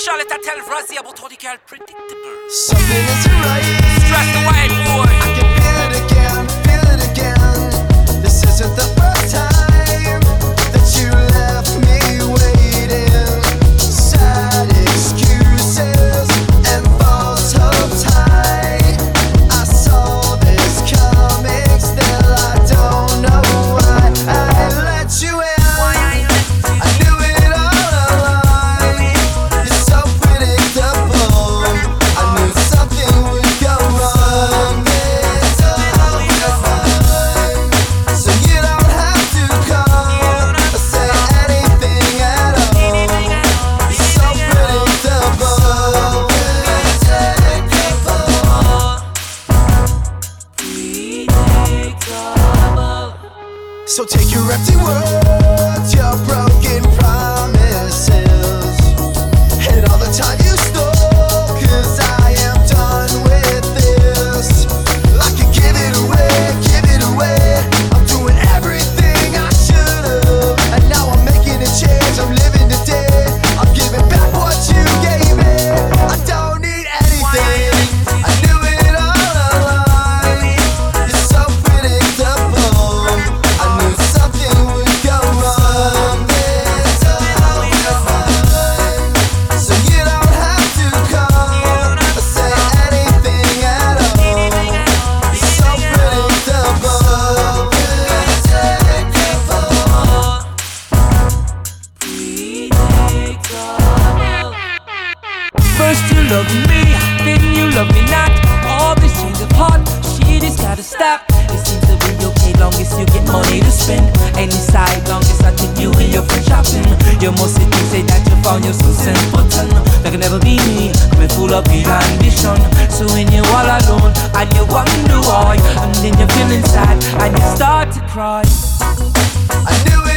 Charlotte, I tell Rosie about how the girl predictable. Something isn't right. Stress the white boy. I can feel it again, feel it again. This isn't the first time that you left me waiting. Sad excuses and false hopes high. I saw this coming, still I don't know why I let you in. I knew it all along. You're so predictable. I knew something would go wrong this time. So you don't have to call or say anything at all. You're so predictable. So take your empty words, your broken promises, and all the time you stole, 'cause I am done with this. I can give it away. I'm doing everything I should've, and now I'm making a change. I'm living today. I'm giving back what you gave me. I don't need anything. I knew it all along. You're so predictable. I knew something would go wrong this time. So you don't have to call or say anything at all. You're so predictable. First you love me, then you love me not. All this change of heart, shit has gotta stop. It seems to be okay long as you get money to spend. Any side long as I take you and your friend shopping. You must say that you found your so simpleton. That can never be me, I'm full of greed and ambition. So when you're all alone and you wonder why, and then you feel inside and you start to cry. I knew it